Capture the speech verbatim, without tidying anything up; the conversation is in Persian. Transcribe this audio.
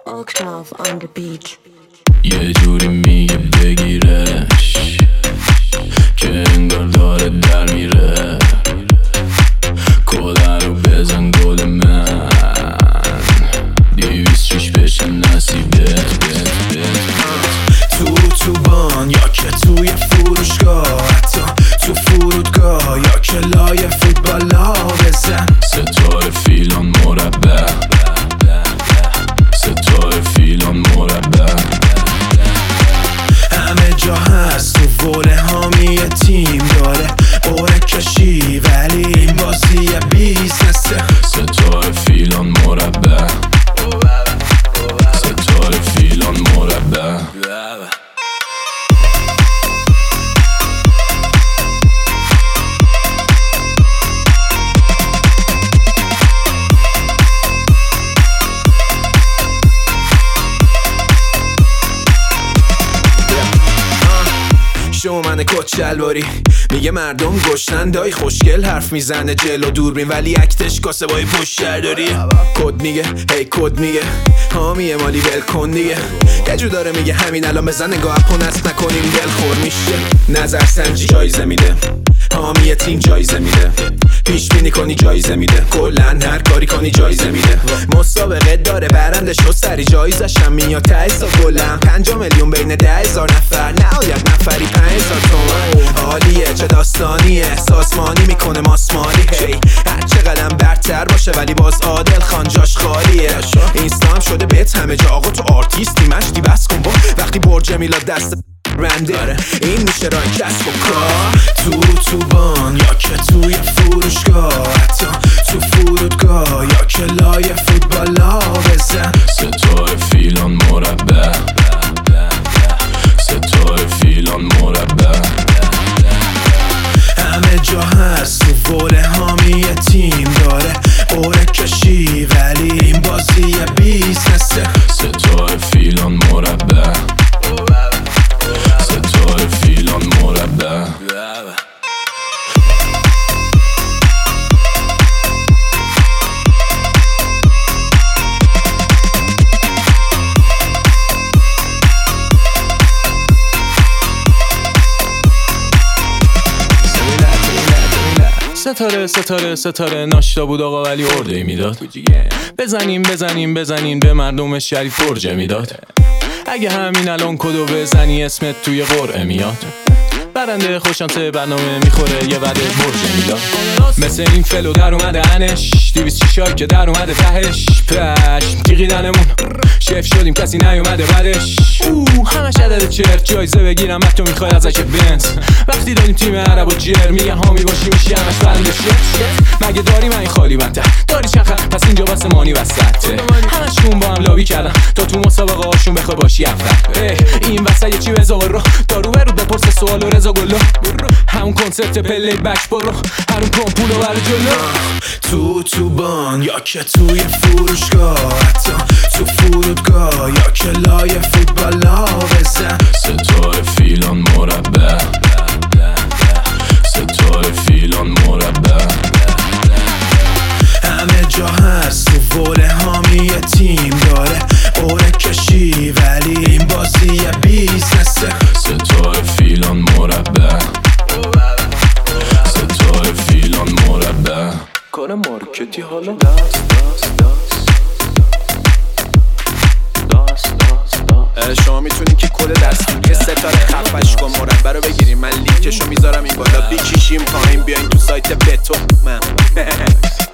Octave on the beat. یه جوری میگه بگیرش که انگار داره در میره. کده رو بزن گل من، دیویست شیش بشه نصیبت. تو تو بان یا که توی فروشگاه، حتی تو فرودگاه یا که لای فوتبالا بزن. ستاره فیلان مربع، ستاره فیلان مربع. همه جا هست تو وله هامی تیم داره قره کشی، ولی این بازی بیزنسه. ستاره فیلان مربع، ستاره فیلان مربع. شو من کت شلواری میگه مردم گشتن، دای خوشگل حرف میزنه جلو دوربین، ولی اکتش کاسه بای پشت داری. کد میگه هی کد میگه حامیه مالی ول کن دیگه. یه جو داره میگه همین الان بزن نگاه اپون است نکنیم دل خور میشه. نظر سنجی جایزه میده، حامی تیم جایزه میده، پیش بینی کنی جایزه میده، کلن هر کاری کنی جایزه میده. مسابقه داره برندش رو سری جایزش هم میاد ته سا گلم. پنجا میلیون بین ده هزار نفر، نهایت نفری پنج هزار تومن. عالیه چه داستانیه، سازمانی میکنه ماسمالی. هی هر چه قدم برتر باشه ولی باز عادل خان جاش خالیه. اینستا هم شده بهت همه جا، آقا تو آرتیستی مشتی بس کن با وقتی برج میلاد دست رنده. این میشه راه کسب و کار تو تو بان یا که توی فروشگاه، حتی تو فرودگاه یا که لای فوتبالا بزن. ستاره فیلان مربع، ستاره فیلان مربع. همه جا هست تو وله هامی تیم داره قره کشی، ولی این بازی بیزنسه. ستاره فیلان مربع، ستاره فیلان مربع. ستاره ستاره ستاره ناشتا بود آقا ولی ارده میداد. بزنیم بزنیم بزنیم به مردم شریف فرجه میداد. اگه همین الان کدو بزنی اسمت توی قرعه میاد. برنده خوشانسه برنامه میخوره یه وعده برج میداد. مثل این فلو در اومده انش، دیویست شیشایی که در اومده تهش. پشم تیغیدنمون شف شدیم کسی نیومده بعدش. اوه همش عدد چرت جایزه بگیرم وقتی تو میخوای ازش بنز. وقتی داریم تیم عرب و جر میگه حامی باشی میشی همش برنده شت. مگه داری من این خالی بنده داری چخر پس اینجا بس مانی وسطه. همشون با هم لابی کردن تا تو مسابقه هاشون بخوای باشی اول. این وسط یه چی بزا رو دارو برو بپرس سوال و رضا گلو. همون کنسپت پلی بک برو هرون کن پولو برو جلو. تو تو بان یا که توی فروشگاه، حتی تو فرودگاه یا که لای فوتبالا بزن. ستاره فیلان مربع، ستاره فیلان مربع. همه جا هست تو وله هامی تیم داره قره کشی، ولی این بازی بیزنسه. ستاره فیلان مربع، ستاره فیلان مربع. کار مارکتی حالا شما میتونین که کل دستور ستاره خفش کن مربع رو بگیریم. من لینکشو میذارم این بالا، بیکشیم پایین بیاین تو سایت بتو من